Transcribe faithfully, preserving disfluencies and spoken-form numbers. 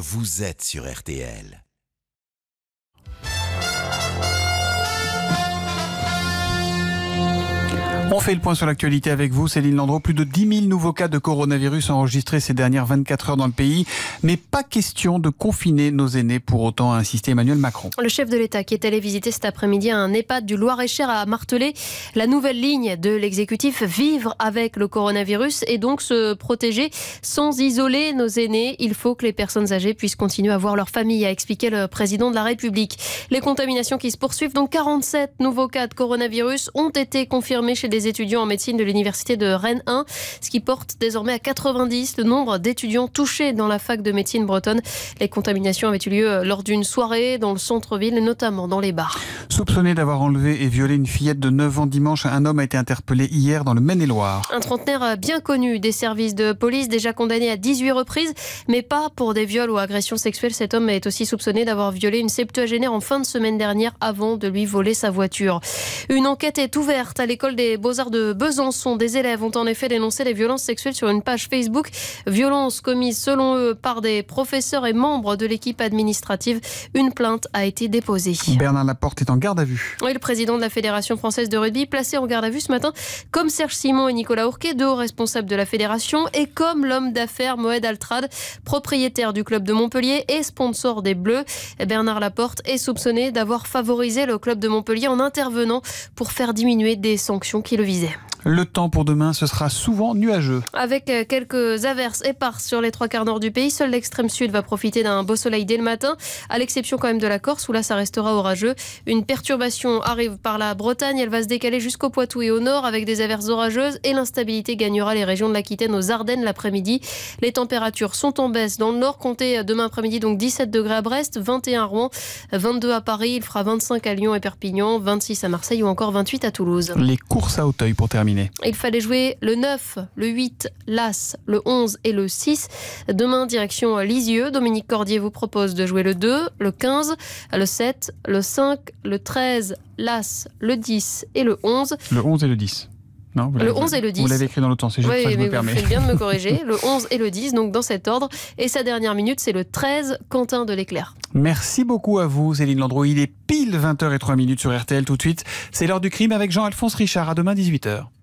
vous êtes sur R T L. On fait le point sur l'actualité avec vous, Céline Landreau. Plus de dix mille nouveaux cas de coronavirus enregistrés ces dernières vingt-quatre heures dans le pays. Mais pas question de confiner nos aînés pour autant, a insisté Emmanuel Macron. Le chef de l'État qui est allé visiter cet après-midi un EHPAD du Loir-et-Cher a martelé la nouvelle ligne de l'exécutif, vivre avec le coronavirus et donc se protéger sans isoler nos aînés. Il faut que les personnes âgées puissent continuer à voir leur famille, a expliqué le président de la République. Les contaminations qui se poursuivent, donc quarante-sept nouveaux cas de coronavirus ont été confirmés chez des étudiants en médecine de l'université de Rennes un, ce qui porte désormais à quatre-vingt-dix le nombre d'étudiants touchés dans la fac de médecine bretonne. Les contaminations avaient eu lieu lors d'une soirée dans le centre-ville, notamment dans les bars. Soupçonné d'avoir enlevé et violé une fillette de neuf ans dimanche, un homme a été interpellé hier dans le Maine-et-Loire. Un trentenaire bien connu des services de police, déjà condamné à dix-huit reprises, mais pas pour des viols ou agressions sexuelles. Cet homme est aussi soupçonné d'avoir violé une septuagénaire en fin de semaine dernière avant de lui voler sa voiture. Une enquête est ouverte à l'école des Beaux-Arts de Besançon. Des élèves ont en effet dénoncé les violences sexuelles sur une page Facebook. Violences commises selon eux par des professeurs et membres de l'équipe administrative. Une plainte a été déposée. Bernard Laporte est en garde à vue. Oui, le président de la Fédération française de rugby placé en garde à vue ce matin, comme Serge Simon et Nicolas Ourquet, deux hauts responsables de la fédération, et comme l'homme d'affaires Moed Altrad, propriétaire du club de Montpellier et sponsor des Bleus. Bernard Laporte est soupçonné d'avoir favorisé le club de Montpellier en intervenant pour faire diminuer des sanctions qui le visaient. Le temps pour demain, ce sera souvent nuageux. Avec quelques averses éparses sur les trois quarts nord du pays, seul l'extrême sud va profiter d'un beau soleil dès le matin, à l'exception quand même de la Corse, où là ça restera orageux. Une perturbation arrive par la Bretagne, elle va se décaler jusqu'au Poitou et au nord avec des averses orageuses, et l'instabilité gagnera les régions de l'Aquitaine aux Ardennes l'après-midi. Les températures sont en baisse dans le nord, comptez demain après-midi donc dix-sept degrés à Brest, vingt et un à Rouen, vingt-deux à Paris, il fera vingt-cinq à Lyon et Perpignan, vingt-six à Marseille ou encore vingt-huit à Toulouse. Les courses à Auteuil pour terminer. Il fallait jouer le neuf, le huit, l'As, le onze et le six. Demain, direction Lisieux. Dominique Cordier vous propose de jouer le deux, le quinze, le sept, le cinq, le treize, l'As, le dix et le onze. Le onze et le dix. Non, vous le onze et le dix. Vous l'avez écrit dans l'autre sens, c'est juste oui, ça que je mais me permets. Vous faites bien de me corriger. Le onze et le dix, donc dans cet ordre. Et sa dernière minute, c'est le treize, Quentin de l'Éclair. Merci beaucoup à vous, Céline Landreau. Il est pile vingt heures zéro trois sur R T L tout de suite. C'est l'heure du crime avec Jean-Alphonse Richard. À demain, dix-huit heures.